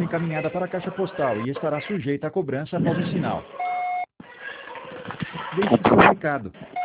sendo encaminhada para a caixa postal e estará sujeita à cobrança após o sinal. Deixe seu recado.